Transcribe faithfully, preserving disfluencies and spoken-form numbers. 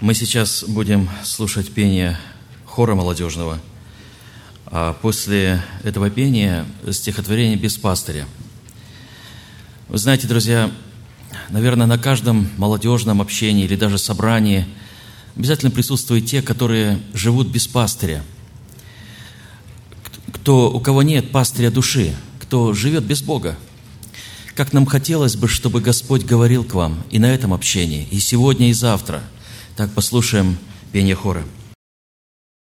Мы сейчас будем слушать пение хора молодежного, а после этого пения стихотворение «Без пастыря». Вы знаете, друзья, наверное, на каждом молодежном общении или даже собрании обязательно присутствуют те, которые живут без пастыря, кто, у кого нет пастыря души, кто живет без Бога. Как нам хотелось бы, чтобы Господь говорил к вам и на этом общении, и сегодня, и завтра. Так, послушаем пение хора.